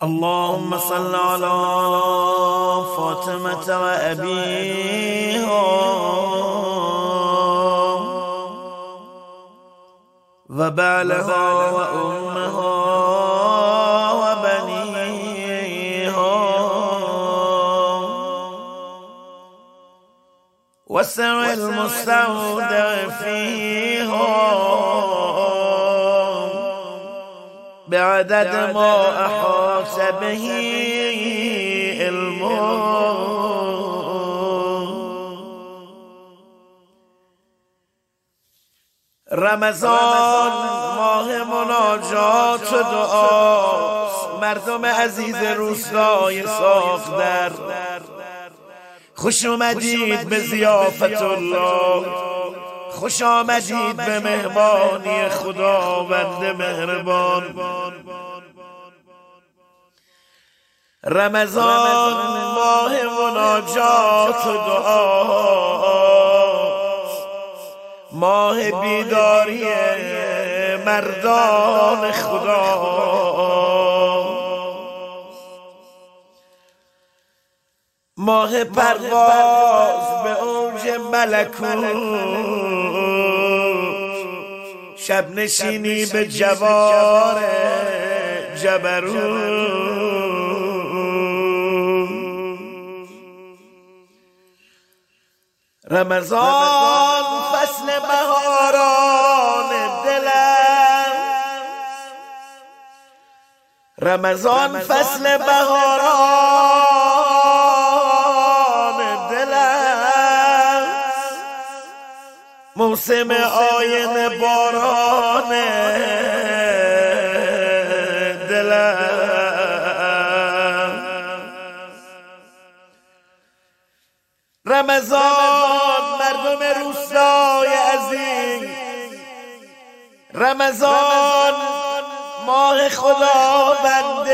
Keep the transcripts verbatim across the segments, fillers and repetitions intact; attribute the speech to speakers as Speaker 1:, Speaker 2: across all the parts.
Speaker 1: اللهم صل على فاطمة وأبيها وبعلها وأمها وبنيها وسع المستودع فيها بعدد ما أحاط به علمه. رمضان ماه مناجات و دعاست. مردم عزیز روستای ساغر، خوش اومدید به ضیافت الله، خوش آمدید به مهمانی خداوند مهربان. رمضان ماه مناجات و دعاست، ماه بیداری مردان خدا، ماه پرواز به اوج ملکوت، شب نشینی به جوار جبروت. رمضان فصل بهاران دل است، رمضان فصل بهاران دل است، موسم آینه باران دل است. رمضان مردم روستای عزیز، رمضان ماه خداوند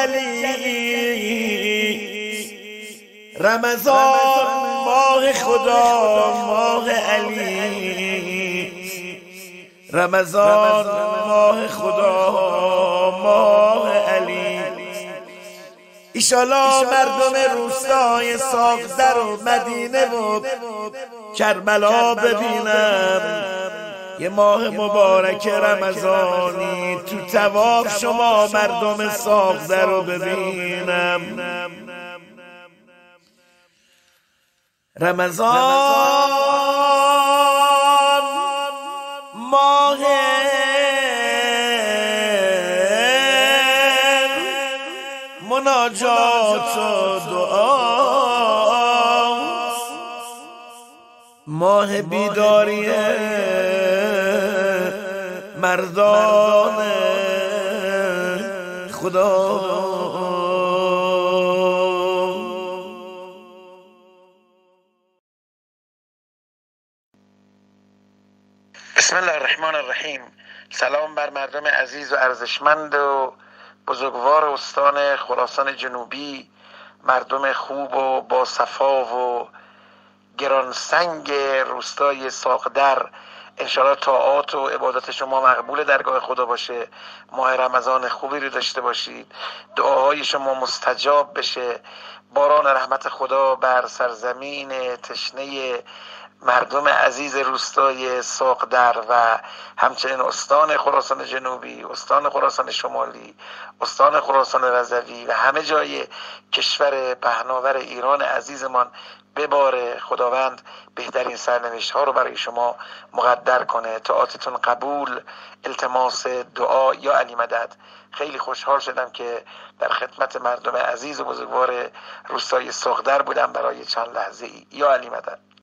Speaker 1: جلیل، رمضان ماه خدا ماه علی، رمضان ماه خدا ماه علی. ایشالا مردم روستای ساغر و مدینه و کربلا ببینم یه ماه مبارک رمضانی، تو طواف شما مردم ساغر رو ببینم. رمضان ماه مناجات و دعاست، ماه بیداری مردان خدا.
Speaker 2: بسم الله الرحمن الرحیم. سلام بر مردم عزیز و ارزشمند و بزرگوار استان خراسان جنوبی، مردم خوب و با صفا و گرانسنگ روستای ساغر. انشاءالله طاعات و عبادت شما مقبول درگاه خدا باشه، ماه رمضان خوبی رو داشته باشید، دعاهای شما مستجاب بشه، باران رحمت خدا بر سرزمین تشنه مردم عزیز روستای ساغر و همچنین استان خراسان جنوبی، استان خراسان شمالی، استان خراسان رضوی و همه جای کشور پهناور ایران عزیزمان بباره. خداوند بهترین سرنوشت ها رو برای شما مقدر کنه. طاعاتتون قبول، التماس دعا یا علی مدد. خیلی خوشحال شدم که در خدمت مردم عزیز و بزرگوار روستای ساغر بودم برای چند لحظه ای. یا علی مدد.